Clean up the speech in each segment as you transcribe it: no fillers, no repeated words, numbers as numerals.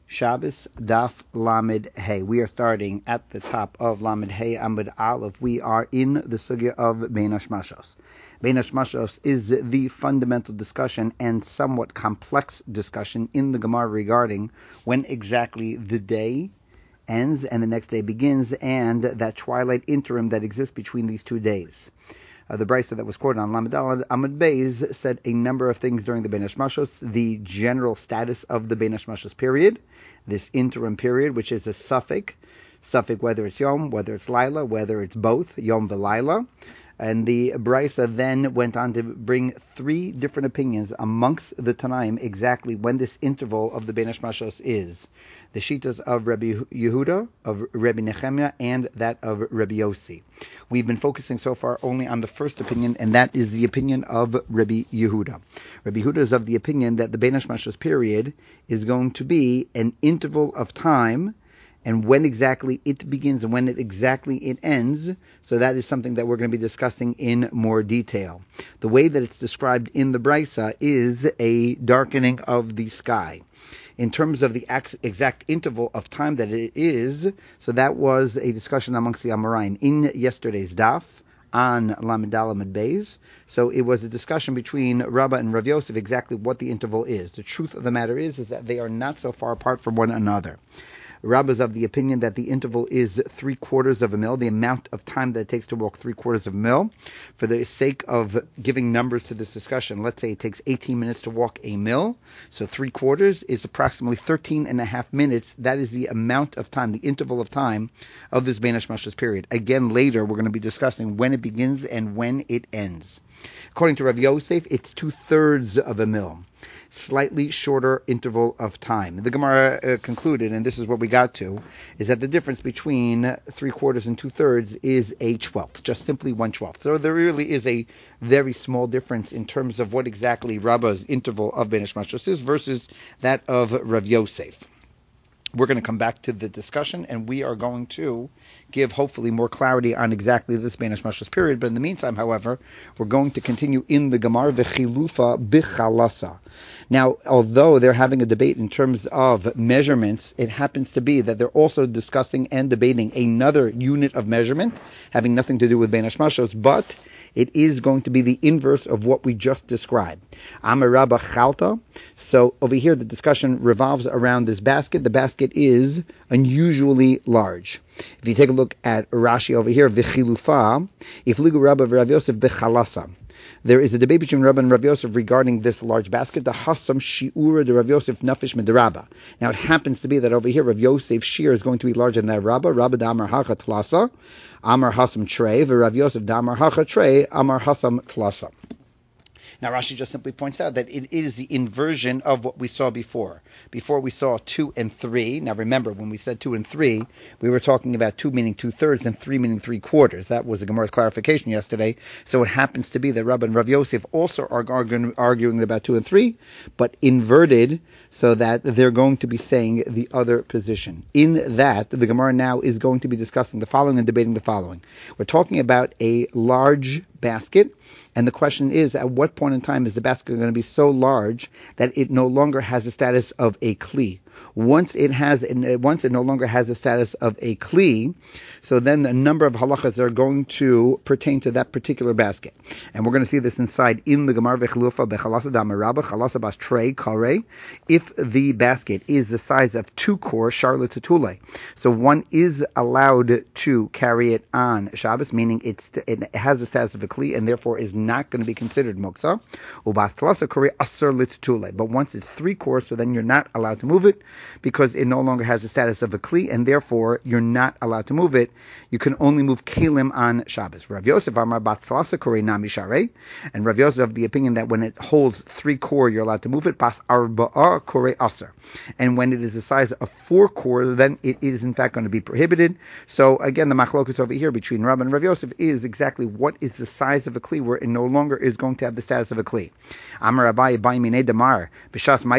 Shabbos Daf Lamed Hey. We are starting at the top of Lamed Hey Amud Aleph. We are in the sugya of Bein Hashmashos. Bein Hashmashos is the fundamental discussion and somewhat complex discussion in the Gemara regarding when exactly the day ends and the next day begins, and that twilight interim that exists between these 2 days. The brisa that was quoted on Lamed Daled Amud Beis said a number of things during the Bein Hashmashos, the general status of the Bein Hashmashos period, this interim period, which is a suffix whether it's Yom, whether it's Laila, whether it's both, Yom v'Laila. And the brisa then went on to bring 3 different opinions amongst the Tanaim exactly when this interval of the Bein Hashmashos is. The shitas of Rabbi Yehuda, of Rabbi Nechemia, and that of Rabbi Yossi. We've been focusing so far only on the first opinion, and that is the opinion of Rabbi Yehuda. Rabbi Yehuda is of the opinion that the Bein Hashmashos period is going to be an interval of time, and when exactly it begins and when exactly it ends. So that is something that we're going to be discussing in more detail. The way that it's described in the Brisa is a darkening of the sky. In terms of the exact interval of time that it is, so that was a discussion amongst the Amoraim in yesterday's daf on Lamed Daled Amud Beis. So it was a discussion between Rabbah and Rav Yosef exactly what the interval is. The truth of the matter is that they are not so far apart from one another. Rabbah is of the opinion that the interval is 3/4 of a mil, the amount of time that it takes to walk 3/4 of a mil. For the sake of giving numbers to this discussion, let's say it takes 18 minutes to walk a mil, so 3/4 is approximately 13 and a half minutes. That is the amount of time, the interval of time of this Bein Hashmashos period. Again, later we're going to be discussing when it begins and when it ends. According to Rav Yosef, it's 2/3 of a mil. Slightly shorter interval of time. The Gemara concluded, and this is what we got to, is that the difference between 3/4 and 2/3 is a 1/12, just simply 1/12. So there really is a very small difference in terms of what exactly Rabbah's interval of Bein Hashmashos is versus that of Rav Yosef. We're going to come back to the discussion, and we are going to give hopefully more clarity on exactly this Bein Hashmashos period. But in the meantime, however, we're going to continue in the Gemara v'chilufa b'chalasa. Now, although they're having a debate in terms of measurements, it happens to be that they're also discussing and debating another unit of measurement having nothing to do with Bein Hashmashos, but it is going to be the inverse of what we just described. Amar Rabba Chalta. So over here, the discussion revolves around this basket. The basket is unusually large. If you take a look at Rashi over here, v'chilufa, ifligu Rabba v'Rav Yosef b'chalasa. There is a debate between Rabba and Rav Yosef regarding this large basket. The Hassam Shi'ura de Rav Yosef Nafish Med Rabba. Now it happens to be that over here Rav Yosef's shear is going to be larger than that Rabba. Rabba Damar Hacha Tlasa, Amar Hassam Trey, Rav Yosef Damar Hacha Trey, Amar Hassam Tlasa. Now Rashi just simply points out that it is the inversion of what we saw before. Before we saw 2 and 3. Now remember, when we said 2 and 3, we were talking about 2 meaning 2/3 and 3 meaning 3/4. That was the Gemara's clarification yesterday. So it happens to be that Rabba and Rav Yosef also are arguing about 2 and 3, but inverted, so that they're going to be saying the other position. In that, the Gemara now is going to be discussing the following and debating the following. We're talking about a large basket, and the question is, at what point in time is the basket going to be so large that it no longer has the status of a kli? Once it no longer has the status of a kli, so then the number of halachas are going to pertain to that particular basket. And we're going to see this inside in the Gemara v'chilufa b'chalasa damarabba chalasa bas trei kare. If the basket is the size of 2 kor charlotte tutule, so one is allowed to carry it on Shabbos, meaning it has the status of a kli and therefore is not going to be considered muktzah. Ubas talasa kore aser litutule. But once it's 3 kor, so then you're not allowed to move it because it no longer has the status of a kli, and therefore you're not allowed to move it. You can only move kelim on Shabbos. Rav Yosef Amar bat salasa kore nami sharei, and Rav Yosef of the opinion that when it holds 3 kor, you're allowed to move it. Bas arba'a kore aser, and when it is the size of 4 kor, then it is in fact going to be prohibited. So again, the machlokus over here between Rav and Rav Yosef is exactly what is the size of a kli where it no longer is going to have the status of a kli. Amar Abaye Baimine Damar B'Shas Maisa.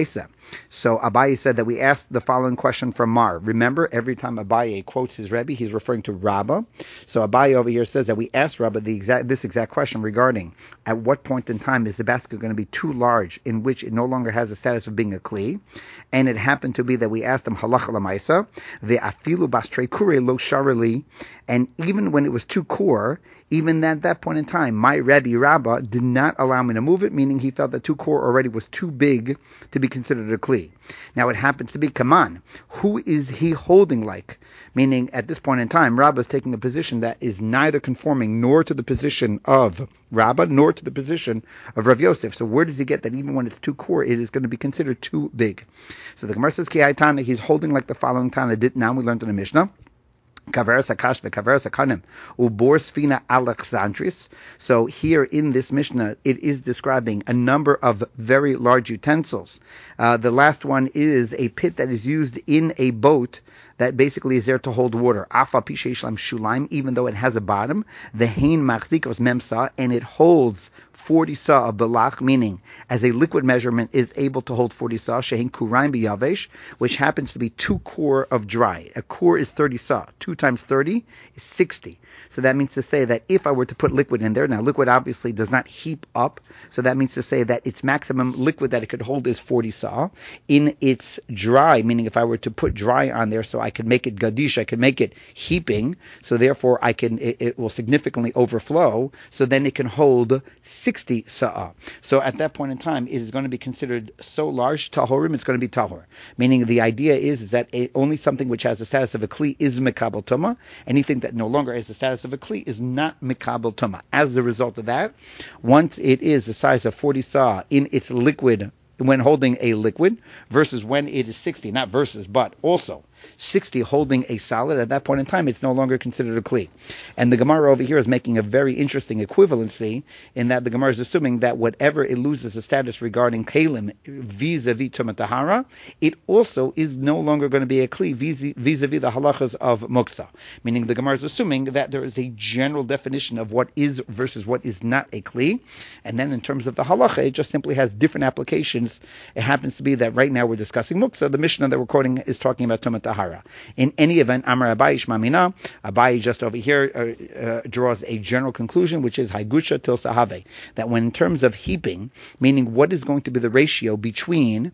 So Abaye said that we asked the following question from Mar. Remember, every time Abaye quotes his Rebbe, he's referring to Rabbah. So Abaye over here says that we asked Rabbah this exact question regarding at what point in time is the basket going to be too large in which it no longer has the status of being a kli. And it happened to be that we asked him halacha lamaisa, ve'afilu bastrei kure lo sharali, and even when it was too core, even at that point in time, my Rebbe Rabbah did not allow me to move it, meaning he felt that 2 core already was too big to be considered a kli. Now it happens to be kaman. Who is he holding like? Meaning at this point in time, Rabbah is taking a position that is neither conforming nor to the position of Rabbah nor to the position of Rav Yosef. So where does he get that even when it's 2 core, it is going to be considered too big? So the Gemara says, Ki Tana, he's holding like the following Tana did. Now we learned in the Mishnah. Kaveras Akash Kaveras Akanim Ubor Sfina Alexandris. So here in this Mishnah, it is describing a number of very large utensils. The last one is a pit that is used in a boat that basically is there to hold water. Afa Pishe Shlam Shulaim, even though it has a bottom, the Hein Machzikos Memsa, and it holds 40 sa of belach, meaning as a liquid measurement is able to hold 40 sa, shehin kuraim biyavesh, which happens to be 2 core of dry. A core is 30 sa. 2 times 30 is 60. So that means to say that if I were to put liquid in there, now liquid obviously does not heap up, so that means to say that its maximum liquid that it could hold is 40 sa. In its dry, meaning if I were to put dry on there so I could make it gadish, I could make it heaping, so therefore it will significantly overflow, so then it can hold 60 sa'ah. So at that point in time, it is going to be considered so large, tahorim, it's going to be tahor. Meaning the idea is that only something which has the status of a kli is mekabel tuma. Anything that no longer has the status of a kli is not mekabel tuma. As a result of that, once it is the size of 40 sa'ah in its liquid, when holding a liquid, versus when it is 60, not versus, but also 60 holding a solid, at that point in time, it's no longer considered a kli. And the Gemara over here is making a very interesting equivalency in that the Gemara is assuming that whatever it loses the status regarding kalim vis-a-vis Tumat Tahara, it also is no longer going to be a kli vis-a-vis the halachas of muksa. Meaning the Gemara is assuming that there is a general definition of what is versus what is not a kli. And then in terms of the halacha, it just simply has different applications. It happens to be that right now we're discussing muksa. The Mishnah that we're quoting is talking about Tumat Tahara. In any event, Amar Abaye Shmamina, Abaye just over here draws a general conclusion, which is Haigusha til Sahave, that when in terms of heaping, meaning what is going to be the ratio between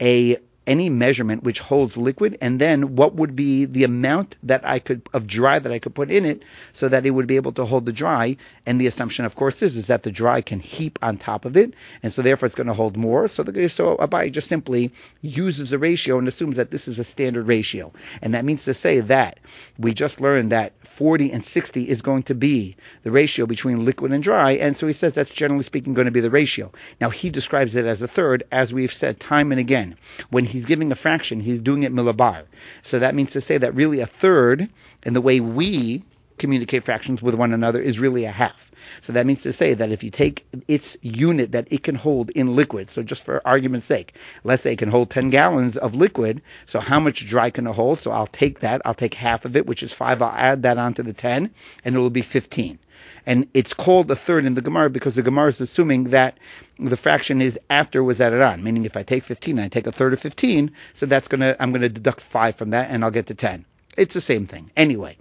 any measurement which holds liquid, and then what would be the amount that of dry that I could put in it, so that it would be able to hold the dry. And the assumption, of course, is that the dry can heap on top of it, and so therefore it's going to hold more. So Abaye just simply uses a ratio and assumes that this is a standard ratio, and that means to say that we just learned that 40 and 60 is going to be the ratio between liquid and dry, and so he says that's generally speaking going to be the ratio. Now he describes it as a third, as we've said time and again. When he's giving a fraction, he's doing it milabar. So that means to say that really a third, and the way we communicate fractions with one another, is really a half. So that means to say that if you take its unit that it can hold in liquid, so just for argument's sake, let's say it can hold 10 gallons of liquid, so how much dry can it hold? So I'll take half of it, which is 5, I'll add that onto the 10, and it will be 15. And it's called a third in the Gemara because the Gemara is assuming that the fraction is after was added on. Meaning if I take 15 and I take a third of 15, so I'm going to deduct 5 from that and I'll get to 10. It's the same thing. Anyway,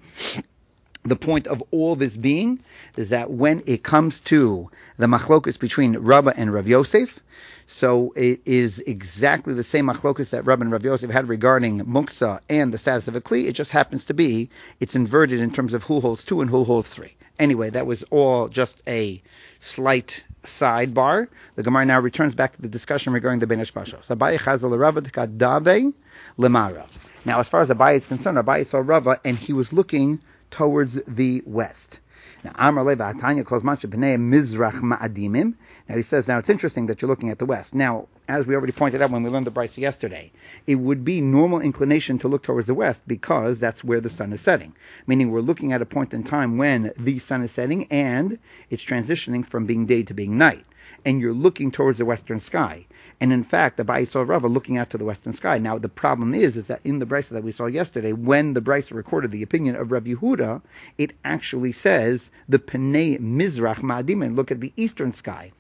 the point of all this being is that when it comes to the machlokus between Rabbah and Rav Yosef, so it is exactly the same machlokus that Rabbah and Rav Yosef had regarding muksa and the status of a kli. It just happens to be it's inverted in terms of who holds 2 and who holds 3. Anyway, that was all just a slight sidebar. The Gemara now returns back to the discussion regarding the Benesh Mashos. Abaye chazal Rava t'kadave lemara. Now, as far as Abaye is concerned, Abaye saw Rava and he was looking towards the west. Now, Amar Leva Atanya calls Macha B'nei Mizrach Ma'adimim. Now he says, now it's interesting that you're looking at the west. Now, as we already pointed out when we learned the Brisa yesterday, it would be normal inclination to look towards the west because that's where the sun is setting. Meaning we're looking at a point in time when the sun is setting and it's transitioning from being day to being night. And you're looking towards the western sky. And in fact, Abaye saw Rava looking out to the western sky. Now, the problem is that in the Brisa that we saw yesterday, when the Brisa recorded the opinion of Rabbi Yehuda, it actually says the Penei Mizrach Ma'adimin, look at the eastern sky.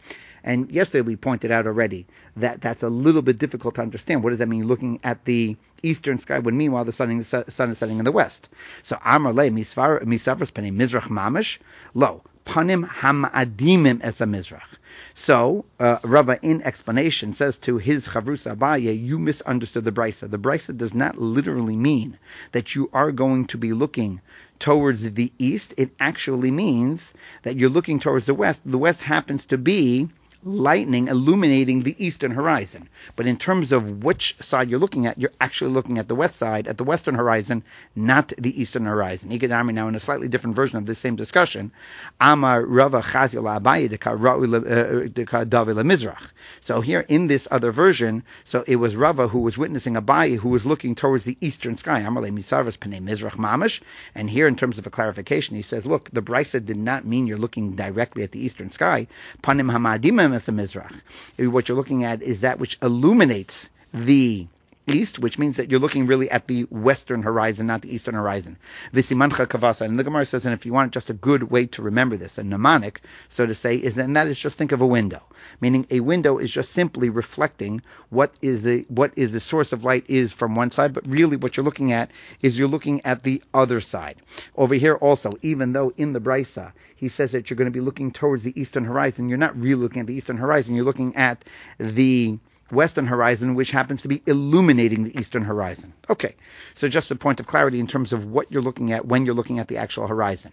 And yesterday we pointed out already that that's a little bit difficult to understand. What does that mean, looking at the eastern sky when meanwhile the sun is setting in the west? So Amar le misavras panei mizrach mamish lo panim hamadimim es mizrach. So Rava, in explanation, says to his Chavrusa Abaye, you misunderstood the Brisa. The Brisa does not literally mean that you are going to be looking towards the east. It actually means that you're looking towards the west. The west happens to be lightning illuminating the eastern horizon. But in terms of which side you're looking at, you're actually looking at the west side, at the western horizon, not the eastern horizon. Ikadami, now in a slightly different version of this same discussion, Amar Rava Chazil Abaye Davi Mizrach. So here in this other version, so it was Rava who was witnessing Abaye who was looking towards the eastern sky. Amar le Misavras Penei Mizrach Mamish. And here in terms of a clarification, he says, look, the Brisa did not mean you're looking directly at the eastern sky. Panim Hamadim as a Mizrach. What you're looking at is that which illuminates the east, which means that you're looking really at the western horizon, not the eastern horizon. Visimancha kavasa. And the Gemara says, and if you want just a good way to remember this, a mnemonic, so to say, and that is just think of a window. Meaning a window is just simply reflecting what is the source of light is from one side, but really what you're looking at is you're looking at the other side. Over here also, even though in the Brisa, he says that you're going to be looking towards the eastern horizon, you're not really looking at the eastern horizon, you're looking at the western horizon, which happens to be illuminating the eastern horizon. Okay, so just a point of clarity in terms of what you're looking at when you're looking at the actual horizon.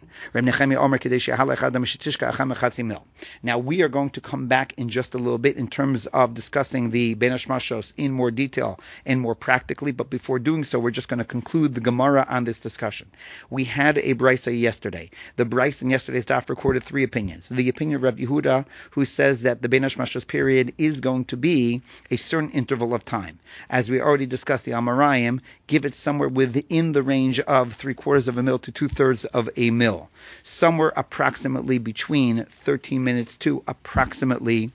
Now we are going to come back in just a little bit in terms of discussing the Ben Hashmashos in more detail and more practically, but before doing so, we're just going to conclude the Gemara on this discussion. We had a Brisa yesterday. The Brisa in yesterday's daf recorded three opinions. The opinion of Rav Yehuda, who says that the Ben Hashmashos period is going to be a certain interval of time. As we already discussed, the Amarayim give it somewhere within the range of 3/4 of a mil to 2/3 of a mil. Somewhere approximately between 13 minutes to approximately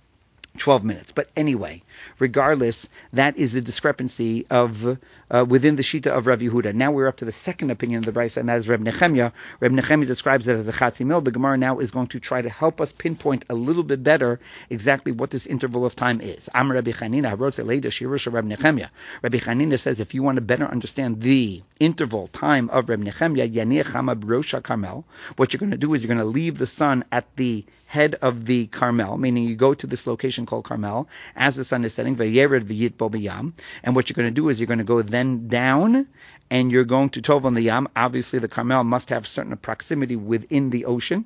12 minutes. But anyway, regardless, that is the discrepancy of within the Shita of Rav Yehuda. Now we're up to the second opinion of the Brisa, and that is Reb Nechemya. Reb Nechemya describes it as a Chatzi Mil. The Gemara now is going to try to help us pinpoint a little bit better exactly what this interval of time is. Am Rabbi Chanina wrote Leida Shirusha Reb Nechemya. Rabbi Chanina says if you want to better understand the interval time of Reb Nechemya, Yanir Chama Brosha Carmel, what you're going to do is you're going to leave the sun at the head of the Carmel, meaning you go to this location called Carmel as the sun is setting, Vayered V'yitbol B'yam, and what you're going to do is you're going to go then down and you're going to Tov on the Yam. Obviously the Carmel must have certain proximity within the ocean.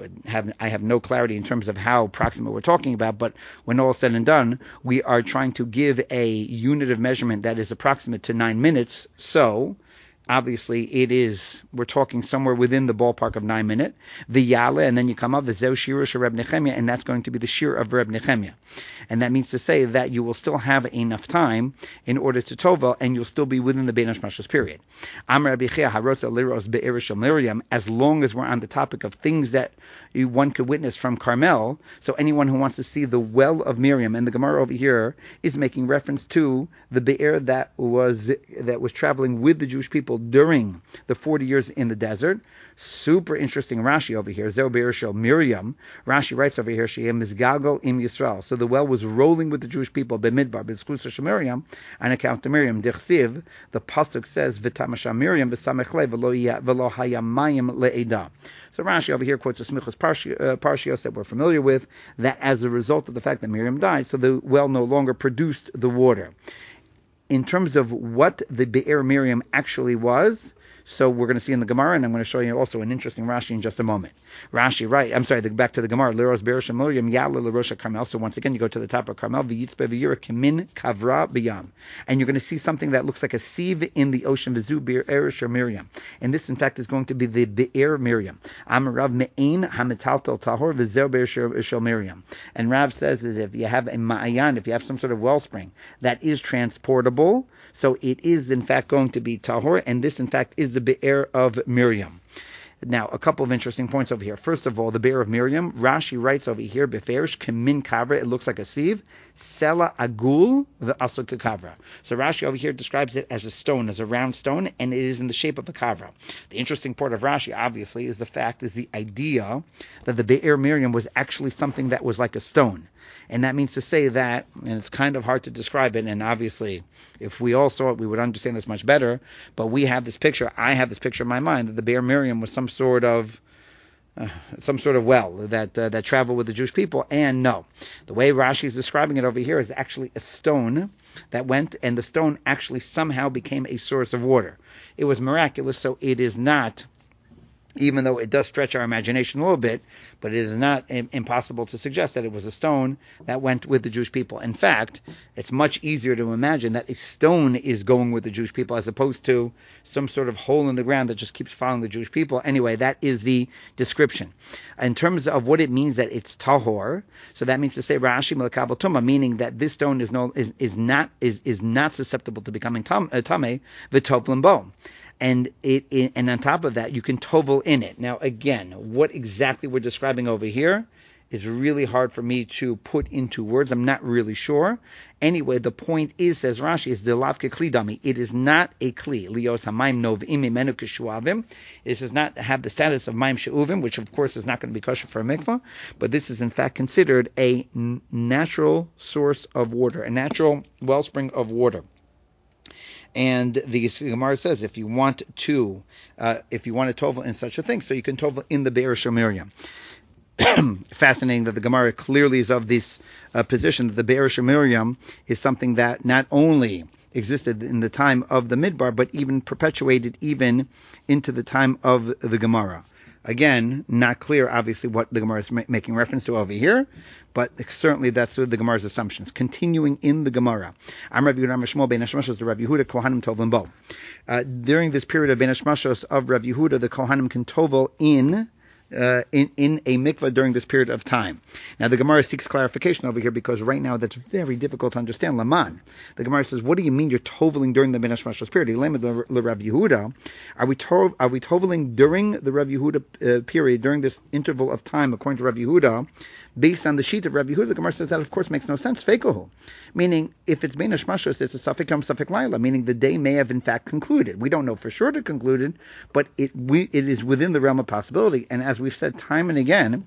I have no clarity in terms of how proximate we're talking about, but when all is said and done, we are trying to give a unit of measurement that is approximate to 9 minutes, so obviously, we're talking somewhere within the ballpark of 9 minutes. V'yale, and then you come up, v'zeu shirush Reb Nechemya, and that's going to be the shir of Reb Nechemya. And that means to say that you will still have enough time in order to tova, and you'll still be within the Ben Hashmashos period. Amar Rabbi Chia harotza liros be'er shel Miriam, as long as we're on the topic of things that one could witness from Carmel, so anyone who wants to see the well of Miriam, and the Gemara over here is making reference to the be'er that was traveling with the Jewish people during the 40 years in the desert. Super interesting Rashi over here. Zeu be'er shel Miriam. Rashi writes over here, She'em mizgalgal im Yisrael. So the well was rolling with the Jewish people, b'midbar, b'zkusa shel Miriam, on account of Miriam. Dichsiv, the pasuk says, v'tamasha Miriam v'samech le v'lo hayamayim le'eda. So Rashi over here quotes a Smichos Parshios that we're familiar with, that as a result of the fact that Miriam died, so the well no longer produced the water. In terms of what the Be'er Miriam actually was, so we're going to see in the Gemara, and I'm going to show you also an interesting Rashi in just a moment. Rashi, right, I'm sorry, back to the Gemara. Liros Be'er Shel Miriam Yala L'Rosh Carmel. So once again, you go to the top of Carmel, V'yitzpe V'yira Kemin Kavra B'yam. And you're going to see something that looks like a sieve in the ocean, V'zu Be'er Shel Miriam. And this, in fact, is going to be the Be'er Miriam. Rav Me'ein HaMetaltel Tahor V'zer Be'er Shel Miriam. And Rav says is if you have a Ma'ayan, if you have some sort of wellspring that is transportable, so it is, in fact, going to be tahor, and this, in fact, is the Be'er of Miriam. Now, a couple of interesting points over here. First of all, the Be'er of Miriam, Rashi writes over here, Beferish Kemin Kavra, it looks like a sieve, Sela Agul, the Asuk Kavra. So Rashi over here describes it as a stone, as a round stone, and it is in the shape of a kavra. The interesting part of Rashi, obviously, is the idea that the Be'er Miriam was actually something that was like a stone. And that means to say that, and it's kind of hard to describe it, and obviously if we all saw it, we would understand this much better, but I have this picture in my mind that the Be'er Miriam was some sort of well that traveled with the Jewish people. And no, the way Rashi is describing it over here is actually a stone that went, and the stone actually somehow became a source of water. It was miraculous, so it is not, even though it does stretch our imagination a little bit, but it is not impossible to suggest that it was a stone that went with the Jewish people. In fact, it's much easier to imagine that a stone is going with the Jewish people as opposed to some sort of hole in the ground that just keeps following the Jewish people. Anyway, that is the description. In terms of what it means that it's tahor, so that means to say Rashi melakabel tuma, meaning that this stone is not susceptible to becoming tameh v'tov limbo. And and on top of that, you can tovel in it. Now, again, what exactly we're describing over here is really hard for me to put into words. I'm not really sure. Anyway, the point is, says Rashi, is delavke kli dami. It is not a kli. Lios hamayim novim imenu kishuavim. This does not have the status of mayim she'uvim, which of course is not going to be kosher for a mikvah. But this is in fact considered a natural source of water, a natural wellspring of water. And the Gemara says, if you want to tovel in such a thing, so you can tovel in the Be'er Miriam. Fascinating that the Gemara clearly is of this position that the Be'er Miriam is something that not only existed in the time of the Midbar, but even perpetuated even into the time of the Gemara. Again, not clear, obviously, what the Gemara is making reference to over here, but certainly that's the Gemara's assumptions. Continuing in the Gemara, during this period of Ben Hashmashos of Rav Yehuda, the Kohanim can tovel in a mikvah during this period of time. Now the Gemara seeks clarification over here because right now that's very difficult to understand. Laman, the Gemara says, what do you mean you're toveling during the Ben Hashmashos period? Rav Yehuda, are we toveling during the Rav Yehuda period, during this interval of time, according to Rav Yehuda? Based on the sheet of Rabbi Yehuda, the Gemara says that of course makes no sense. Feikohu, meaning if it's Bein Hashmashos, it's a Safek Yom Safek Laila, meaning the day may have in fact concluded. We don't know for sure it concluded, but it is within the realm of possibility. And as we've said time and again,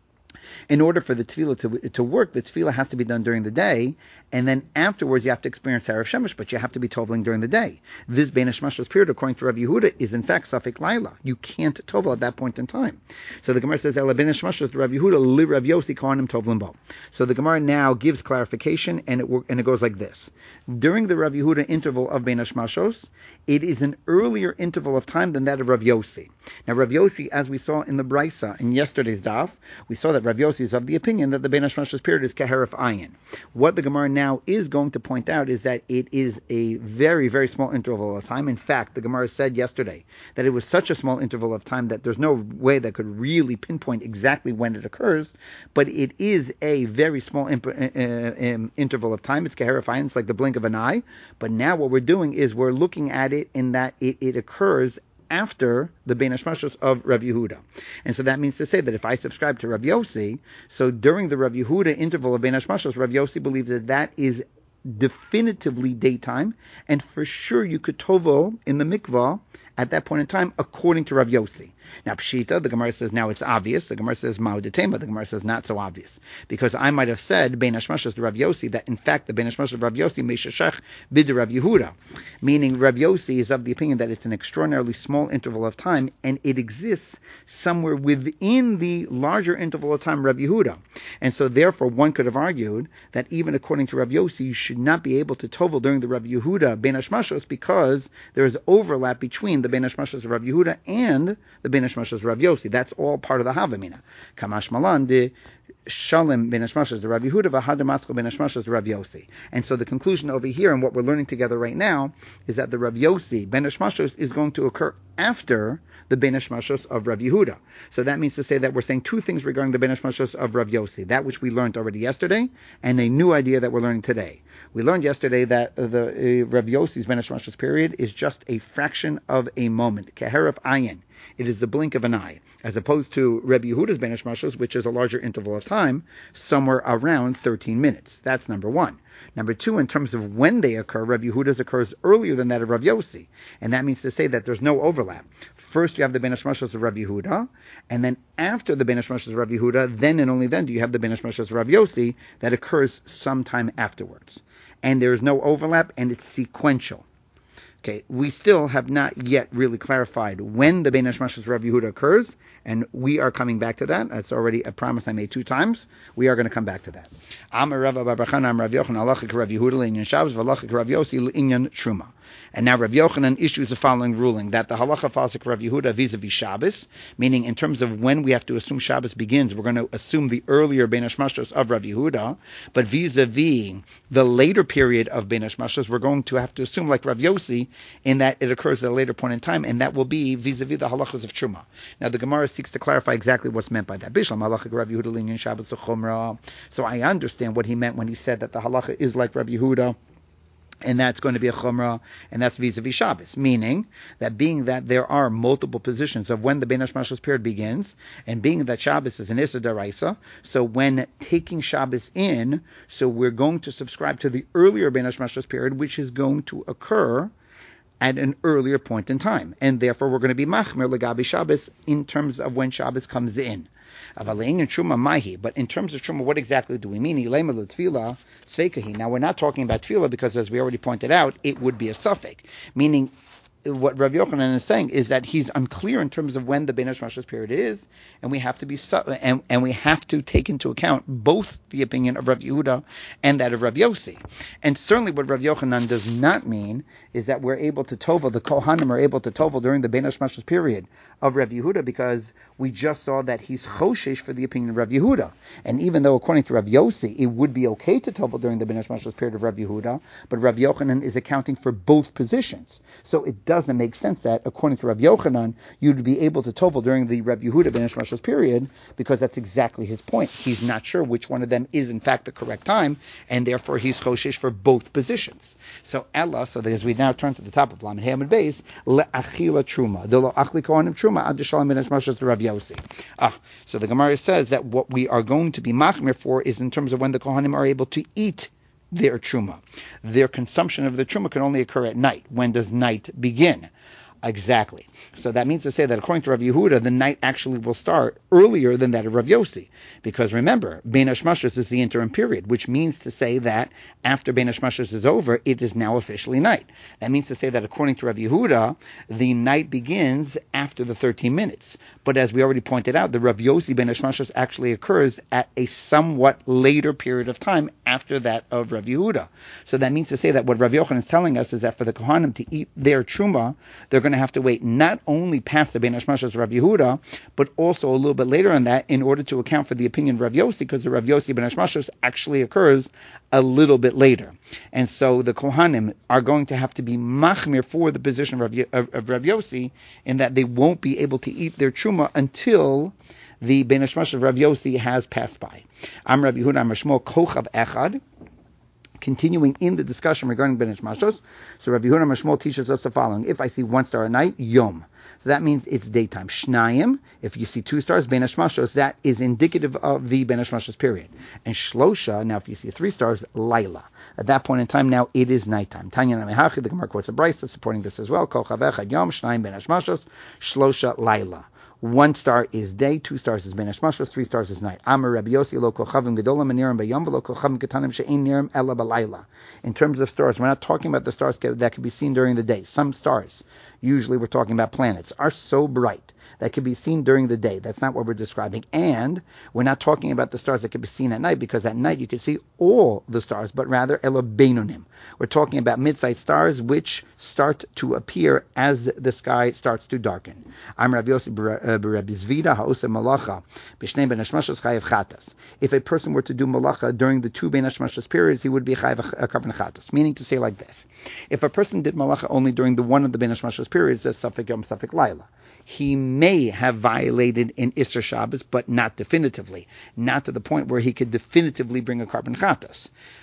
in order for the tefillah to work, the tefillah has to be done during the day, and then afterwards you have to experience Harav Shemesh, but you have to be toveling during the day. This Bein Hashmashos period, according to Rabbi Yehuda, is in fact Safek Laila. You can't tovel at that point in time. So the Gemara says, Ela Bein Hashmashos Rabbi Yehuda li Rav Yossi Kohanim tovlim bo. So the Gemara now gives clarification, and it goes like this. During the Rav Yehuda interval of Bein Hashmashos, it is an earlier interval of time than that of Rav Yossi. Now Rav Yossi, as we saw in the Brisa in yesterday's daf, we saw that Rav Yossi is of the opinion that the Bein Hashmashos period is Keheref Ayin. What the Gemara now is going to point out is that it is a very, very small interval of time. In fact, the Gemara said yesterday that it was such a small interval of time that there's no way that could really pinpoint exactly when it occurs, but it is a very small interval of time. It's Keheref Ayin, it's like the blink of an eye. But now what we're doing is we're looking at it in that it occurs after the Bein Hashmashos of Rav Yehuda. And so that means to say that if I subscribe to Rav Yossi, so during the Rav Yehuda interval of Bein Hashmashos, Rav Yossi believes that is definitively daytime, and for sure you could tovel in the mikvah at that point in time, according to Rav Yossi. Now, Pshita, the Gemara says now it's obvious. The Gemara says Ma'udetema. The Gemara says not so obvious. Because I might have said Bein Hashmashos to Rav Yossi that in fact the Bein Hashmashos of Rav Yossi Meishashach bid Rav Yehuda. Meaning Rav Yossi is of the opinion that it's an extraordinarily small interval of time and it exists somewhere within the larger interval of time Rav Yehuda. And so therefore one could have argued that even according to Rav Yossi you should not be able to tovel during the Rav Yehuda Bein Hashmashos because there is overlap between the Bein Hashmashos of Rav Yehuda and the Bein Hashmashos Rav Yossi. That's all part of the Havamina. Kamash Malan de Shalem Bein Hashmashos the Rav Yehuda v'Hadamasko Bein Hashmashos the Rav Yossi. And so the conclusion over here and what we're learning together right now is that the Rav Yossi Bein Hashmashos is going to occur after the Bein Hashmashos of Rav Yehuda. So that means to say that we're saying two things regarding the Bein Hashmashos of Rav Yossi, that which we learned already yesterday and a new idea that we're learning today. We learned yesterday that the Rav Yossi's Bein Hashmashos period is just a fraction of a moment. Keheref Ayin. it is the blink of an eye, as opposed to Rebbe Yehuda's Ben Hashmashos, which is a larger interval of time, somewhere around 13 minutes. That's number one. Number two, in terms of when they occur, Rebbe Yehuda's occurs earlier than that of Rav Yossi, and that means to say that there's no overlap. First, you have the Ben Hashmashos of Rav Yehuda, and then after the Ben Hashmashos of Rav Yehuda, then and only then do you have the Ben Hashmashos of Rav Yossi that occurs sometime afterwards. And there is no overlap, and it's sequential. Okay, we still have not yet really clarified when the Ben Hashmashos of Rav Yehuda occurs, and we are coming back to that. That's already a promise I made 2 times. We are going to come back to that. Amar Rav Abarchan Amar Rav Yochanan Halacha Rav Yehuda le'inyan Shabbos v'halacha Rav Yossi le'inyan Truma. And now Rav Yochanan issues the following ruling, that the halacha follows Rav Yehuda vis-a-vis Shabbos, meaning in terms of when we have to assume Shabbos begins, we're going to assume the earlier Ben Hashmashos of Rav Yehuda, but vis-a-vis the later period of Ben Hashmashos, we're going to have to assume like Rav Yossi, in that it occurs at a later point in time, and that will be vis-a-vis the halachas of Truma. Now the Gemara seeks to clarify exactly what's meant by that. Bishlam halacha Rav Yehuda linyan Shabbos chumra. So I understand what he meant when he said that the halacha is like Rav Yehuda, and that's going to be a chumrah, and that's vis-a-vis Shabbos, meaning that being that there are multiple positions of when the Ben Hashmashos period begins, and being that Shabbos is an Issa Daraisa, so when taking Shabbos in, so we're going to subscribe to the earlier Ben Hashmashos period, which is going to occur at an earlier point in time, and therefore we're going to be machmir legabi Shabbos in terms of when Shabbos comes in. But in terms of Truma, what exactly do we mean? Now we're not talking about tefillah because, as we already pointed out, it would be a suffix, meaning what Rav Yochanan is saying is that he's unclear in terms of when the Ben Hashmashos period is, and we have to be and we have to take into account both the opinion of Rav Yehuda and that of Rav Yossi. And certainly what Rav Yochanan does not mean is that we're able to tovel, the Kohanim are able to tovel during the Ben Hashmashos period of Rav Yehuda, because we just saw that he's choshesh for the opinion of Rav Yehuda. And even though according to Rav Yossi, it would be okay to tovel during the Ben Hashmashos period of Rav Yehuda, but Rav Yochanan is accounting for both positions. So it doesn't make sense that, according to Rav Yochanan, you'd be able to tovel during the Rav Yehuda Ben Hashmashos period, because that's exactly his point. He's not sure which one of them is in fact the correct time, and therefore he's choshesh for both positions. So Ella, so as we now turn to the top of Lamed Hey Amud Beis, le'achila truma, de lo achli kohanim truma ad shalom ben hashmashos to Rav Yossi. So the Gemara says that what we are going to be machmir for is in terms of when the kohanim are able to eat their truma. Their consumption of the truma can only occur at night. When does night begin? Exactly. So that means to say that according to Rav Yehuda, the night actually will start earlier than that of Rav Yossi. Because remember, Ben Hashmashos is the interim period, which means to say that after Ben Hashmashos is over, it is now officially night. That means to say that according to Rav Yehuda, the night begins after the 13 minutes. But as we already pointed out, the Rav Yossi Ben Hashmashos actually occurs at a somewhat later period of time after that of Rav Yehuda. So that means to say that what Rav Yochanan is telling us is that for the Kohanim to eat their truma, they're going to have to wait not only past the Ben Hashmashos of Rav Yehuda, but also a little bit later on that in order to account for the opinion of Rav Yossi, because the Rav Yossi Ben Hashmashos actually occurs a little bit later. And so the Kohanim are going to have to be machmir for the position of Rav Yossi, in that they won't be able to eat their truma until the Ben Hashmashos of Rav Yossi has passed by. Am Rav Yehuda Am Shmuel Kochav Echad. Continuing in the discussion regarding Ben Hashmashos, so Rav Yehuda Shmuel teaches us the following: if I see 1 star at night, Yom. So that means it's daytime. Shnayim, if you see 2 stars, Ben Hashmashos, that is indicative of the Ben Hashmashos period. And Shlosha, now if you see 3 stars, Laila. At that point in time, now it is nighttime. Tanya Namehachi, the Gemara quotes a brisa supporting this as well. Kol Chavech Yom, Shnayim Ben Hashmashos, Shlosha Laila. 1 star is day, 2 stars is Ben Hashmashos, 3 stars is night. Amar Rabbi Yossi lo kochavim gedolim anirim b'yom v'lo kochavim ketanim she'ein nirim ela b'layla. In terms of stars, we're not talking about the stars that can be seen during the day. Some stars, usually we're talking about planets, are so bright that can be seen during the day. That's not what we're describing. And we're not talking about the stars that can be seen at night, because at night you can see all the stars, but rather ela beinonim. We're talking about mid-sized stars which start to appear as the sky starts to darken. I'm Rabbi Yossi Rabbi Zvida ha'oseh malacha b'shnei ben hashmashos chayav chatas. If a person were to do malacha during the 2 ben hashmashos periods, he would be chayav a karban chatas. Meaning to say like this: if a person did malacha only during the one of the ben hashmashos periods, that's safek yom safek laila, he may have violated an Isser Shabbos, but not definitively. Not to the point where he could definitively bring a karban chatas.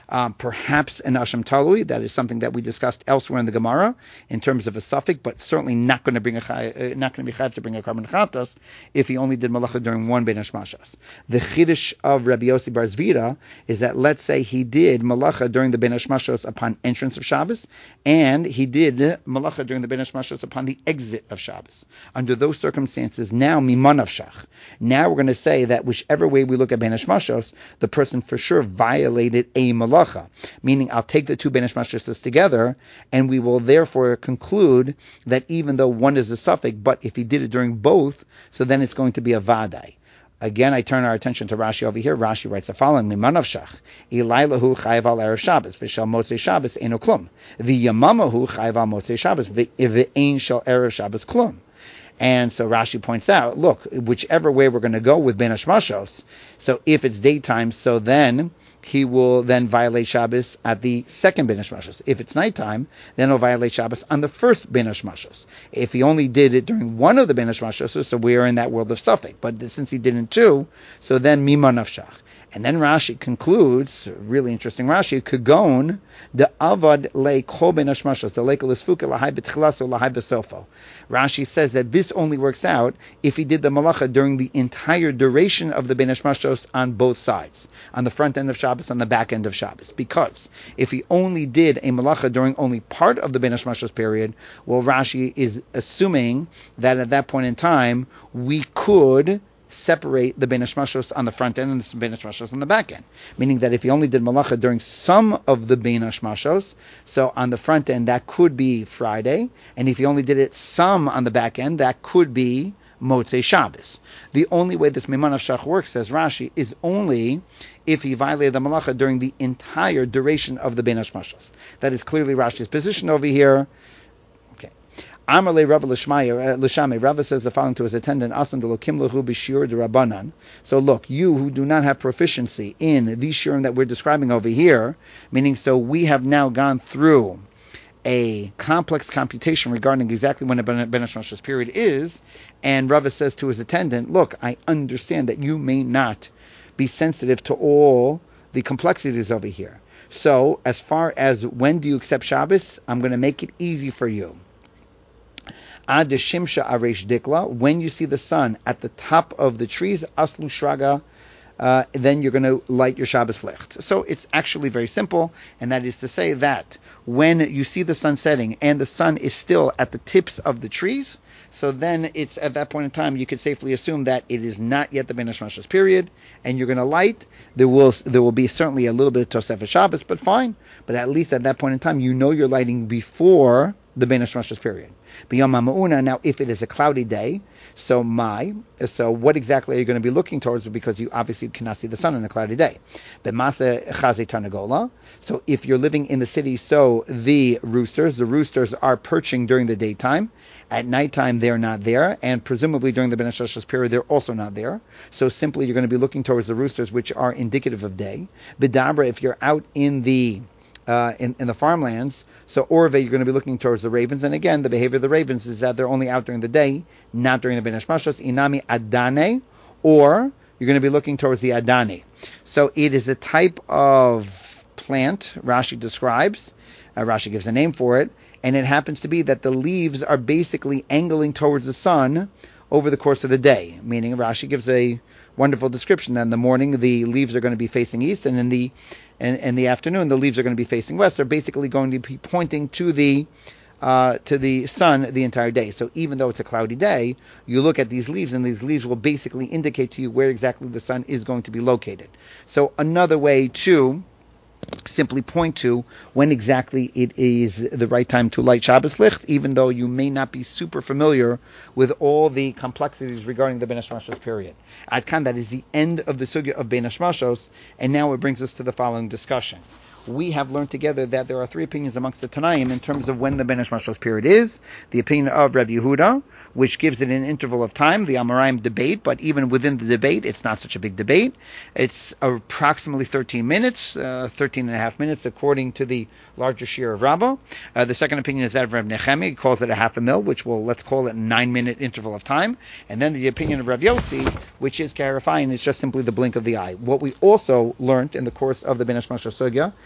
Perhaps an Asham Talui, that is something that we discussed elsewhere in the Gemara in terms of a suffix, but certainly not going to be chayav to bring a carbon chatos if he only did malacha during one Bein Hashmashos. The chiddush of Rabbi Yossi Bar Zvira is that, let's say he did malacha during the Bein Hashmashos upon entrance of Shabbos, and he did malacha during the Bein Hashmashos upon the exit of Shabbos. Under those circumstances, now miman avshach. Now we're going to say that whichever way we look at Bein Hashmashos, the person for sure violated a malacha. Meaning, I'll take the two Bein Hashmashos together, and we will therefore conclude that even though one is a suffix, but if he did it during both, so then it's going to be a vadai. Again, I turn our attention to Rashi over here. Rashi writes the following: Mimanavshach, Ilailahu chayav al erev Shabbos, v'shal motzei Shabbos eno klum, v'yamamahu chayav al motzei Shabbos, v'ein shal erev Shabbos klum. And so Rashi points out, look, whichever way we're going to go with Bein Hashmashos, so if it's daytime, so then he will then violate Shabbos at the second Bein Hashmashos. If it's nighttime, then he'll violate Shabbos on the first Bein Hashmashos. If he only did it during one of the Bein Hashmashos, so we are in that world of suffix. But since he did in two, so then Mima Nafshach. And then Rashi concludes, really interesting Rashi, Kagon, the Avad le Kol Bein Hashmashos, the Lekel Isfuka lahai b'tchilaso lahai b'sofo. Rashi says that this only works out if he did the malacha during the entire duration of the Bein Hashmashos on both sides, on the front end of Shabbos, on the back end of Shabbos. Because if he only did a malacha during only part of the Bein Hashmashos period, well, Rashi is assuming that at that point in time, we could separate the Bein Hashmashos on the front end and the Bein Hashmashos on the back end. Meaning that if he only did malacha during some of the Bein Hashmashos, so on the front end that could be Friday, and if he only did it some on the back end, that could be Motzei Shabbos. The only way this Miman Avshach works, says Rashi, is only if he violated the malacha during the entire duration of the Bein Hashmashos. That is clearly Rashi's position over here. Amarle Rava L'Shamei, Rava says the following to his attendant, Asan Delokim Lahu B'Shir D'Rabanan. So look, you who do not have proficiency in these shiurim that we're describing over here, meaning so we have now gone through a complex computation regarding exactly when a Bein Hashmashos period is, and Rava says to his attendant, look, I understand that you may not be sensitive to all the complexities over here. So as far as when do you accept Shabbos, I'm going to make it easy for you. Ad Shimsha Aresh Dikla, when you see the sun at the top of the trees, Aslu Shraga, then you're going to light your Shabbos Licht. So it's actually very simple, and that is to say that when you see the sun setting and the sun is still at the tips of the trees, so then it's at that point in time you could safely assume that it is not yet the Bein Hashmashos period, and you're going to light. There will be certainly a little bit of Tosefet Shabbos, but fine. But at least at that point in time, you know you're lighting before the Bein Hashmashos period. B'Yom HaMa'una, now if it is a cloudy day, so what exactly are you going to be looking towards? Because you obviously cannot see the sun on a cloudy day. B'Masa Chazei Tarnagola, so if you're living in the city, so the roosters are perching during the daytime. At nighttime, they're not there, and presumably during the Bein Hashmashos period, they're also not there. So simply, you're going to be looking towards the roosters, which are indicative of day. B'Dabra, if you're out in the farmlands, so Orve, you're going to be looking towards the ravens. And again, the behavior of the ravens is that they're only out during the day, not during the Bein Hashmashos. Inami Adane, or you're going to be looking towards the Adani. So it is a type of plant Rashi describes. Rashi gives a name for it. And it happens to be that the leaves are basically angling towards the sun over the course of the day. Meaning Rashi gives a wonderful description that in the morning the leaves are going to be facing east, and in the afternoon the leaves are going to be facing west. They're basically going to be pointing to the sun the entire day. So even though it's a cloudy day, you look at these leaves, and these leaves will basically indicate to you where exactly the sun is going to be located. So another way to simply point to when exactly it is the right time to light Shabbos Licht, even though you may not be super familiar with all the complexities regarding the Bein Hashmashos period. Adkan, that is the end of the sugya of Bein Hashmashos, and now it brings us to the following discussion. We have learned together that there are three opinions amongst the Tanaim in terms of when the Bein Hashmashos period is. The opinion of Rabbi Yehuda, which gives it an interval of time. The Amoraim debate, but even within the debate, it's not such a big debate. It's approximately 13 minutes, 13 and a half minutes, according to the larger shir of Rabbah. The second opinion is that of Reb Nechemi. He calls it a half a mil, which let's call it a 9-minute interval of time. And then the opinion of Rav Yossi, which is clarifying, it's just simply the blink of the eye. What we also learned in the course of the Bein Hashmashos sugya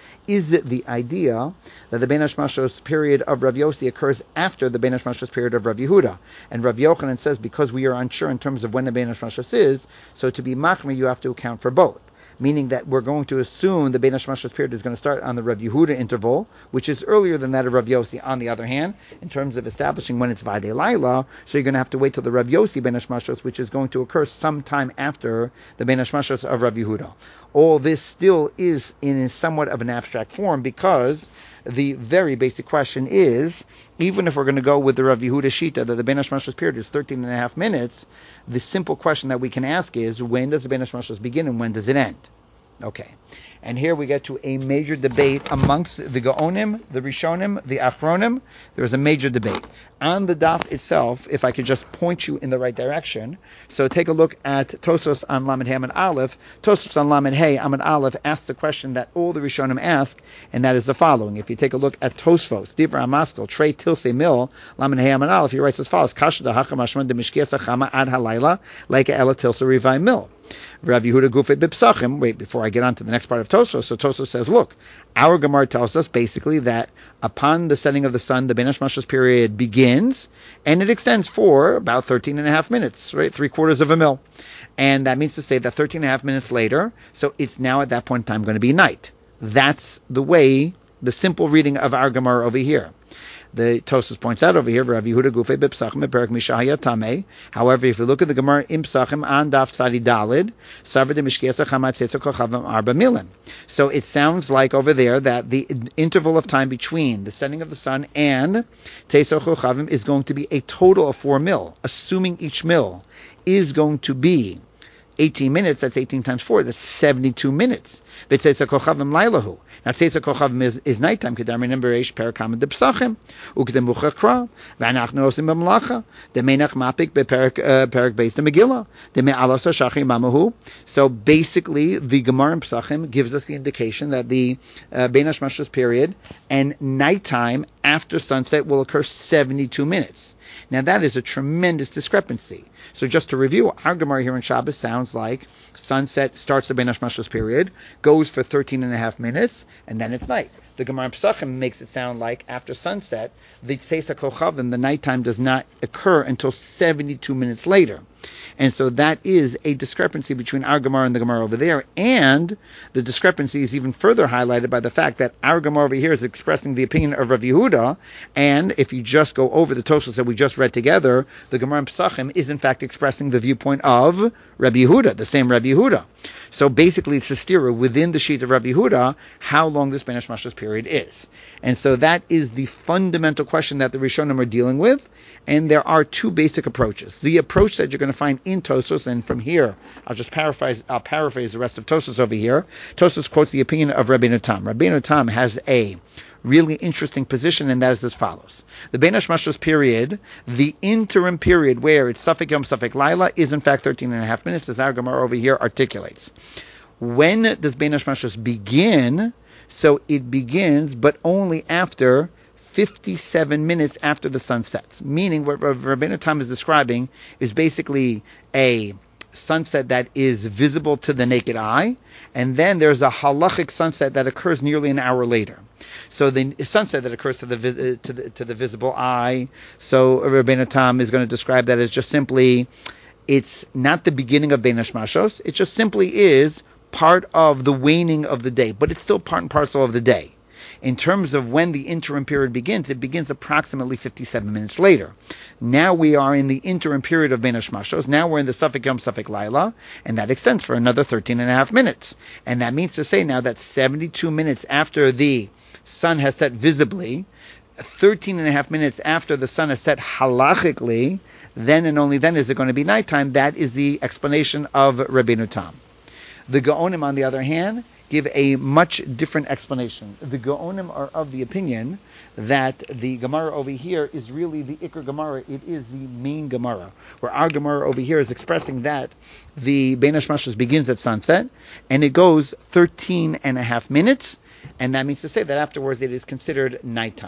is the idea that the Bein Hashmashos period of Rav Yossi occurs after the Bein Hashmashos period of Rav Yehuda. And Rav Yochanan says, because we are unsure in terms of when the Bein Hashmashos is, so to be machmir, you have to account for both. Meaning that we're going to assume the Bein Hashmashos period is going to start on the Rav Yehuda interval, which is earlier than that of Rav Yossi. On the other hand, in terms of establishing when it's Vadei Laila, so you're going to have to wait till the Rav Yossi Bein Hashmashos, which is going to occur sometime after the Bein Hashmashos of Rav Yehuda. All this still is in somewhat of an abstract form, because the very basic question is, even if we're going to go with the Rav Yehuda Shita, that the Bein Hashmashos period is 13 and a half minutes, the simple question that we can ask is, when does the Bein Hashmashos begin and when does it end? Okay. And here we get to a major debate amongst the Gaonim, the Rishonim, the Achronim. There is a major debate. On the daf itself, if I could just point you in the right direction, so take a look at Tosos on Lamed Hey Amud Aleph. Tosos on Lamed Hey Amud Aleph asks the question that all the Rishonim ask, and that is the following. If you take a look at Tosfos, Divra Amaskal, Trey Tilse Mil, Lamed Hey Amud Aleph, he writes as follows: Kasha da Hacham Ashman de Mishkias Achama ad Halayla, like Ela Tilse Rivai Mil. Rav Yehuda Gufei Bipsachim. Wait, before I get on to the next part of Tosfos, so Tosfos says, look, our Gemara tells us basically that upon the setting of the sun, the Bein Hashmashos period begins, and it extends for about 13 and a half minutes, right? 3/4 of a mil. And that means to say that 13 and a half minutes later, so it's now at that point in time going to be night. That's the way, the simple reading of our Gemara over here. The Tosfos points out over here, Rav Yehuda Gufei B'Psachim Perak Mishahaya Tameh. However, if you look at the Gemara in Psachim on Daf Tzadi Dalid, Savar de Mishkiasa Chamat Tzetzok Kochavim Arba Milim. So it sounds like over there that the interval of time between the setting of the sun and Tzetzok Kochavim is going to be a total of 4 mil, assuming each mil is going to be 18 minutes. That's 18 times 4. That's 72 minutes. V'Tzetzok Kochavim Lailahu. Now, Tzetzok Kochavim is nighttime. Kedar remember Reish Perakam de Psachim, Ukdem Uchachra, V'anachnu Osim B'Malacha, Demenach Mapik Beperak Beis de Megillah, Deme'alos Shachi Mamahu. So basically, the Gemara in Psachim gives us the indication that the Bein Hashmashos period and nighttime after sunset will occur 72 minutes. Now, that is a tremendous discrepancy. So just to review, our Gemara here in Shabbos sounds like sunset starts the Bein Hashmashos period, goes for 13 and a half minutes, and then it's night. The Gemara in Pesachim makes it sound like after sunset, the Tzetzok Kochavim, the nighttime, does not occur until 72 minutes later. And so that is a discrepancy between our Gemara and the Gemara over there. And the discrepancy is even further highlighted by the fact that our Gemara over here is expressing the opinion of Rav Yehuda. And if you just go over the Tosfos that we just read together, the Gemara in Pesachim is in fact expressing the viewpoint of Rabbi Yehuda, the same Rabbi Yehuda. So basically it's a stira within the sheet of Rabbi Yehuda how long this Bein Hashmashos period is. And so that is the fundamental question that the Rishonim are dealing with. And there are two basic approaches. The approach that you're going to find in Tosfos, and from here, I'll paraphrase the rest of Tosfos over here. Tosfos quotes the opinion of Rabbeinu Tam. Rabbeinu Tam has a really interesting position, and that is as follows. The Bein Hashmashos period, the interim period where it's Safek Yom, Safek Laila, is in fact 13 and a half minutes, as our Gemara over here articulates. When does Bein Hashmashos begin? So it begins, but only after 57 minutes after the sun sets. Meaning what Rabbeinu Tam is describing is basically a sunset that is visible to the naked eye, and then there's a halachic sunset that occurs nearly an hour later. So the sunset that occurs to the visible eye, so Rabbeinu Tam is going to describe that as just simply, it's not the beginning of Bein Hashmashos, it just simply is part of the waning of the day, but it's still part and parcel of the day. In terms of when the interim period begins, it begins approximately 57 minutes later. Now we are in the interim period of Bein Hashmashos. Now we're in the Safek Yom, Safek Laila, and that extends for another 13 and a half minutes. And that means to say now that 72 minutes after the sun has set visibly, 13 and a half minutes after the sun has set halachically, then and only then is it going to be nighttime. That is the explanation of Rabbeinu Tam. The Gaonim, on the other hand, give a much different explanation. The Gaonim are of the opinion that the Gemara over here is really the Iker Gemara. It is the main Gemara, where our Gemara over here is expressing that the Bein Hashmashos begins at sunset, and it goes 13 and a half minutes, and that means to say that afterwards it is considered nighttime.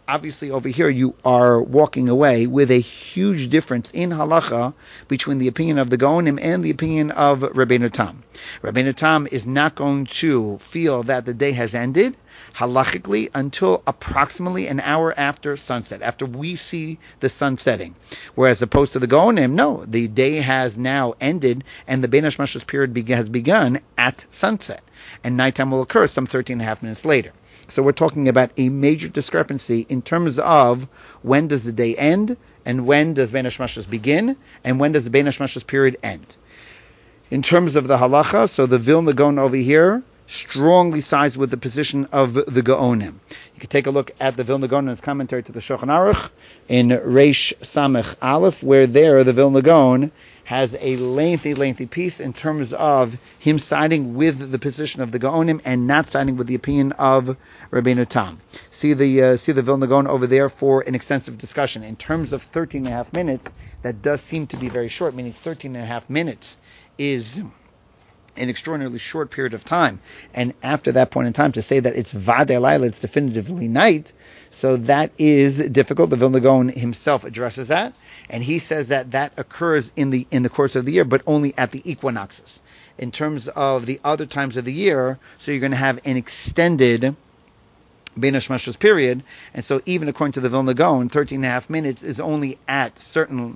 obviously over here you are walking away with a huge difference in halacha between the opinion of the Gaonim and the opinion of Rabbeinu Tam. Rabbeinu Tam is not going to feel that the day has ended halachically until approximately an hour after sunset, after we see the sun setting. Whereas opposed to the Gaonim, no, the day has now ended and the Bein Hashmashos period has begun at sunset. And nighttime will occur some 13 and a half minutes later. So we're talking about a major discrepancy in terms of when does the day end and when does Bein Hashmashos begin and when does the Bein Hashmashos period end. In terms of the halacha, so the Vilna Gaon over here strongly sides with the position of the Gaonim. You can take a look at the Vilna Gaon in his commentary to the Shulchan Aruch in Reish Samech Aleph, where there the Vilna Gaon has a lengthy piece in terms of him siding with the position of the Gaonim and not siding with the opinion of Rabbeinu Tam. See the Vilna Gaon over there for an extensive discussion. In terms of 13 and a half minutes, that does seem to be very short, meaning 13 and a half minutes is an extraordinarily short period of time. And after that point in time, to say that it's Vadei Laila, it's definitively night, so that is difficult. The Vilna Gaon himself addresses that, and he says that occurs in the course of the year, but only at the equinoxes. In terms of the other times of the year, so you're going to have an extended Bein Hashmashos period, and so even according to the Vilna Gaon, 13 and a half minutes is only at certain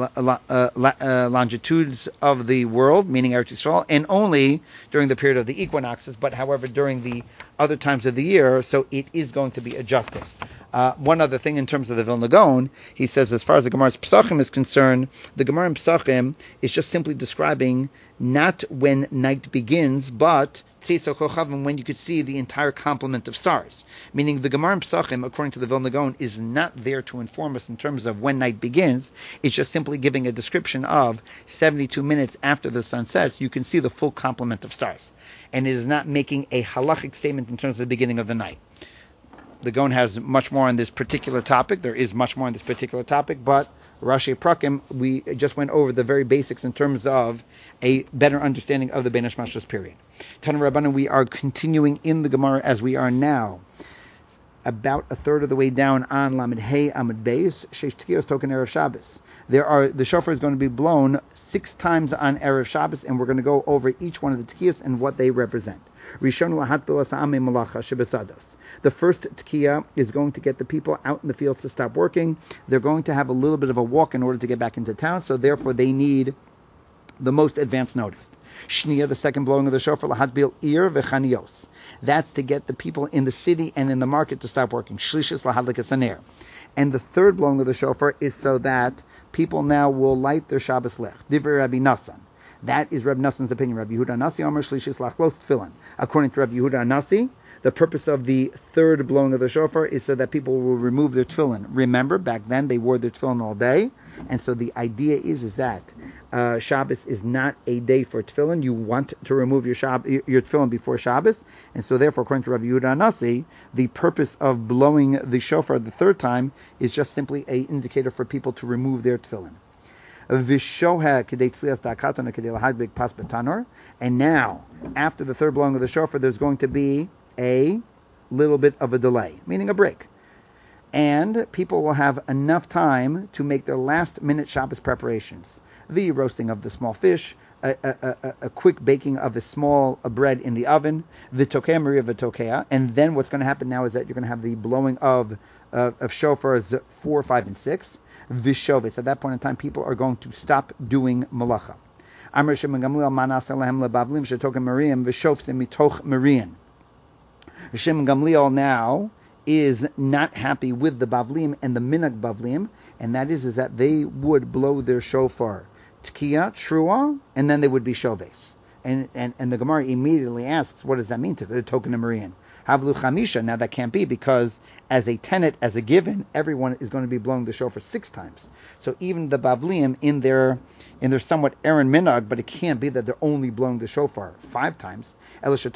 longitudes of the world, meaning Eretz Yisrael, and only during the period of the equinoxes, but however during the other times of the year, so it is going to be adjusted. One other thing in terms of the Vilna Gaon, he says as far as the Gemara's Pesachim is concerned, the Gemara in Pesachim is just simply describing not when night begins, but when you could see the entire complement of stars. Meaning the Gemara in Pesachim, according to the Vilna Gaon, is not there to inform us in terms of when night begins. It's just simply giving a description of 72 minutes after the sun sets, you can see the full complement of stars. And it is not making a halachic statement in terms of the beginning of the night. The Gaon has much more on this particular topic. There is much more on this particular topic, but Rashi Prakim, we just went over the very basics in terms of a better understanding of the Bein Hashmashos period. Tana Rabbanan, we are continuing in the Gemara as we are now about a third of the way down on Lamed Hey Amud Beis, Sheish Tkiyos Token Erev Shabbos. The shofar is going to be blown 6 times on Erev Shabbos, and we're going to go over each one of the Tkiyos and what they represent. Rishon Lahat Bilas Ame Malacha Shebesados. The first Tkiya is going to get the people out in the fields to stop working. They're going to have a little bit of a walk in order to get back into town, so therefore they need the most advanced notice. Shniya, the second blowing of the shofar, Lahat Bil Ir V'chanios. That's to get the people in the city and in the market to stop working. Shlishis Lahadlik Saner. And the third blowing of the shofar is so that people now will light their Shabbos Lech. Divrei Rabbi Nassan. That is Rabbi Nassan's opinion. Rabbi Yehuda Nasi Omer Shlishis Lachlos Tefillin. According to Rabbi Yehuda Nasi, the purpose of the third blowing of the shofar is so that people will remove their tefillin. Remember, back then they wore their tefillin all day, and so the idea is that Shabbos is not a day for tefillin. You want to remove your tefillin before Shabbos, and so therefore, according to Rabbi Yehuda Nasi, the purpose of blowing the shofar the third time is just simply an indicator for people to remove their tefillin. And now, after the third blowing of the shofar, there's going to be a little bit of a delay, meaning a break. And people will have enough time to make their last minute Shabbos preparations. The roasting of the small fish, a quick baking of a small bread in the oven, v'tokea Maria v'tokea, and then what's going to happen now is that you're going to have the blowing of shofars 4, 5, and 6, v'shoves. At that point in time, people are going to stop doing malacha. Amar Shimon Gamliel manas lehem lebavlim shetokem Mariam v'shofsim mitoch Marian. Shimon Gamliel now is not happy with the Bavlim and the Minag Bavlim, and that is that they would blow their shofar Tkiya, Trua, and then they would be Shoves. And the Gemara immediately asks, what does that mean to the token of Marian? Havlu Chamisha. Now that can't be, because as a tenet, as a given, everyone is going to be blowing the shofar 6 times. So even the Bavlim in their somewhat Aaron Minag, but it can't be that they're only blowing the shofar 5 times. So the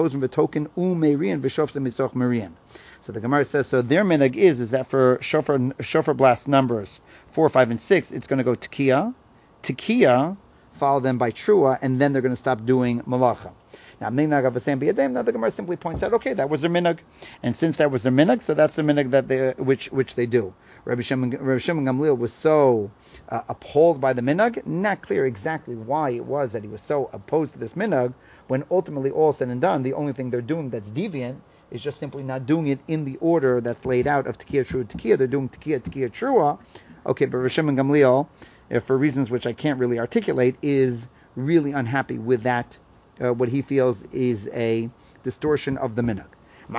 Gemara says, so their minhag is that for shofar blast numbers 4, 5, and 6, it's going to go Tkiya, followed then by Trua, and then they're going to stop doing Malacha. Now, minag of Asam B'Yadayim, now the Gemara simply points out, okay, that was their minag. And since that was their minag, so that's the minag that which they do. Rabbi Shimon Gamliel was so appalled by the minag, not clear exactly why it was that he was so opposed to this minag, when ultimately all said and done, the only thing they're doing that's deviant is just simply not doing it in the order that's laid out of Tekiah, Trua, Tekiah. They're doing Tekiah, Trua. Okay, but Rabbi Shimon Gamliel, for reasons which I can't really articulate, is really unhappy with that, what he feels is a distortion of the minhag.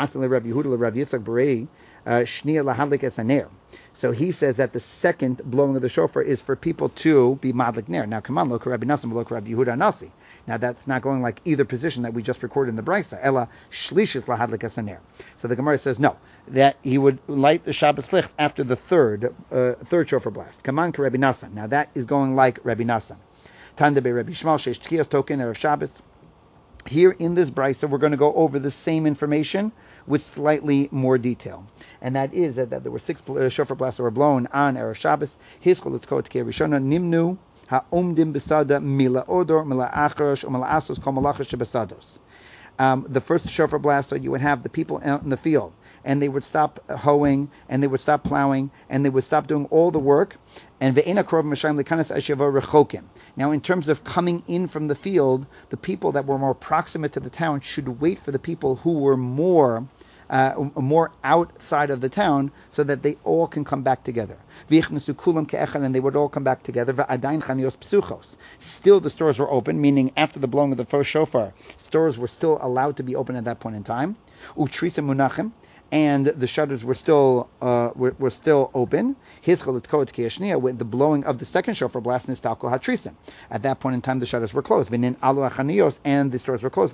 So he says that the second blowing of the shofar is for people to be madlik ner. Now, come on, look Rabbi Nassim, look Rabbi Yehuda Nasi. Now, that's not going like either position that we just recorded in the Brisa. Ella shlishis lahadlik esaner. So the Gemara says no, that he would light the Shabbos licht after the third shofar blast. Come on, Rabbi Nassim. Now that is going like Rabbi Nassim. Tanda be Rabbi Shmuel sheish tkiyos token erev Shabbos. Here in this Brisa, we're going to go over the same information with slightly more detail. And that is that there were 6 shofar blasts that were blown on erev Shabbos. Hiskol etzko tkiyah rishona nimnu ha'omdim besada mila odor mila achrosh mila asos kol malachash besados. The first shofar blast, so you would have the people out in the field, and they would stop hoeing, and they would stop plowing, and they would stop doing all the work. And ve'ena korov mashayim lekanas ashavo rechokim. Now, in terms of coming in from the field, the people that were more proximate to the town should wait for the people who were more outside of the town, so that they all can come back together. And they would all come back together. Still, the stores were open, meaning after the blowing of the first shofar, stores were still allowed to be open at that point in time. Utrisa munachim, and the shutters were still open. With the blowing of the second shofar blast, at that point in time, the shutters were closed. And the stores were closed.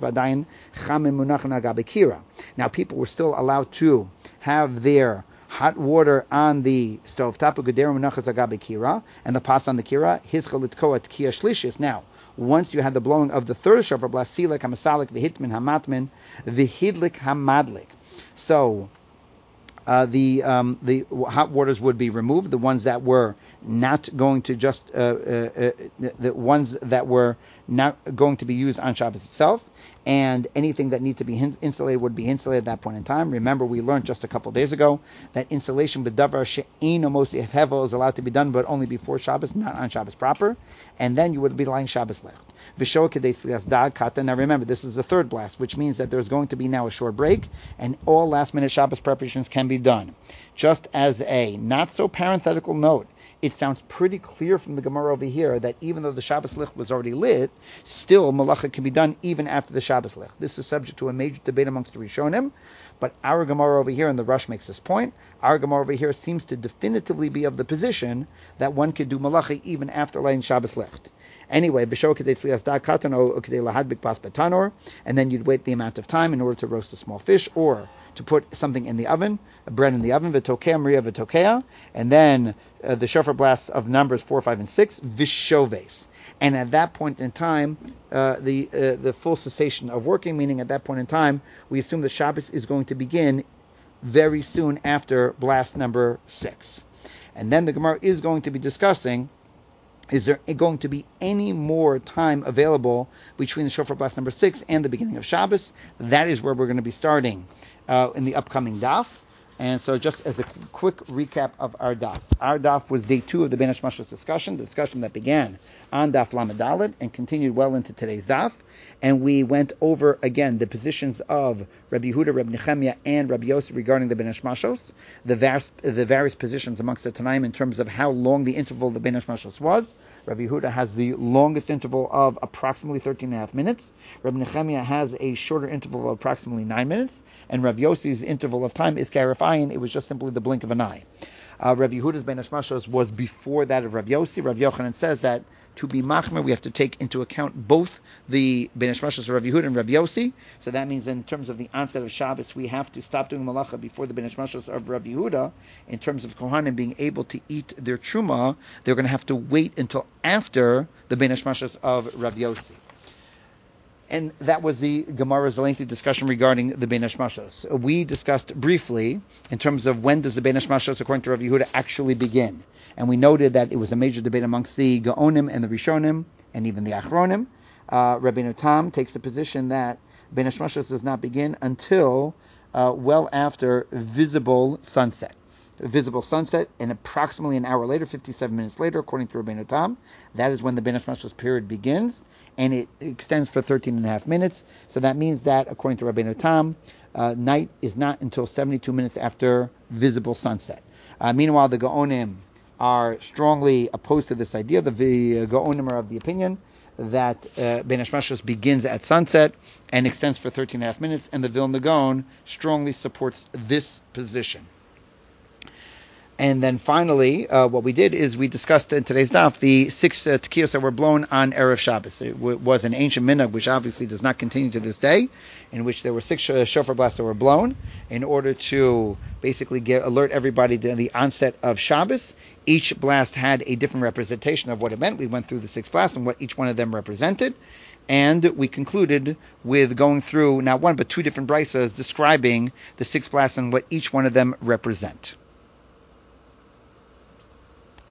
Now, people were still allowed to have their hot water on the stove top, and the pots on the kira. Now, once you had the blowing of the third shofar blast, silek hamasalik v'hitmin hamatmin v'hidlik hamadlik. So the hot waters would be removed, the ones that were not going to the ones that were not going to be used on Shabbos itself, and anything that needs to be insulated would be insulated at that point in time. Remember, we learned just a couple days ago that insulation b'davar she'eino mosi hevel is allowed to be done, but only before Shabbos, not on Shabbos proper, and then you would be lighting Shabbos lech. Now remember, this is the third blast, which means that there's going to be now a short break, and all last-minute Shabbos preparations can be done. Just as a not-so-parenthetical note, it sounds pretty clear from the Gemara over here that even though the Shabbos licht was already lit, still malacha can be done even after the Shabbos licht. This is subject to a major debate amongst the Rishonim, but our Gemara over here, and the Rush makes this point, our Gemara over here seems to definitively be of the position that one could do malacha even after lighting Shabbos licht. Anyway, and then you'd wait the amount of time in order to roast a small fish or to put something in the oven, bread in the oven, and then the shofar blasts of numbers 4, 5, and 6, vishoves. And at that point in time, the full cessation of working, meaning at that point in time, we assume the Shabbos is going to begin very soon after blast number 6. And then the Gemara is going to be discussing, is there going to be any more time available between the shofar blast number 6 and the beginning of Shabbos? That is where we're going to be starting in the upcoming daf. And so just as a quick recap of our daf was day 2 of the Ben Hashmashos discussion, the discussion that began on daf Lamed Daled and continued well into today's daf. And we went over again the positions of Rabbi Yehuda, Rabbi Nechemiah, and Rabbi Yossi regarding the Ben Hashmashos, the various positions amongst the Tanaim in terms of how long the interval of the Ben Hashmashos was. Rabbi Yehuda has the longest interval of approximately 13.5 minutes. Rabbi Nechemiah has a shorter interval of approximately 9 minutes. And Rabbi Yossi's interval of time is Karafayin. It was just simply the blink of an eye. Rabbi Yehuda's Ben Hashmashos was before that of Rabbi Yossi. Rabbi Yochanan says that to be machmer, we have to take into account both the Ben Hashmashos of Rabbi Yehuda and Rabbi Yossi. So that means in terms of the onset of Shabbos, we have to stop doing malacha before the Ben Hashmashos of Rabbi Yehuda. In terms of Kohanim being able to eat their truma, they're going to have to wait until after the Ben Hashmashos of Rabbi Yossi. And that was the Gemara's lengthy discussion regarding the Ben Hashmashos. We discussed briefly in terms of when does the Ben Hashmashos, according to Rabbi Yehuda, actually begin. And we noted that it was a major debate amongst the Gaonim and the Rishonim, and even the Achronim. Rabbeinu Tam takes the position that Ben Hashmashos does not begin until well after visible sunset. Visible sunset, and approximately an hour later, 57 minutes later, according to Rabbeinu Tam, that is when the Ben Hashmashos period begins, and it extends for 13 and a half minutes. So that means that, according to Rabbeinu Tam, night is not until 72 minutes after visible sunset. Meanwhile, the Gaonim are strongly opposed to this idea. The Gaonim are of the opinion that Ben Hashmashos begins at sunset and extends for 13 and a half minutes, and the Vilna Gaon strongly supports this position. And then finally, what we did is we discussed in today's daf the 6 tekiyos that were blown on Erev Shabbos. It was an ancient minhag, which obviously does not continue to this day, in which there were 6 shofar blasts that were blown in order to basically alert everybody to the onset of Shabbos. Each blast had a different representation of what it meant. We went through the 6 blasts and what each one of them represented. And we concluded with going through not one but 2 different braysos describing the 6 blasts and what each one of them represent.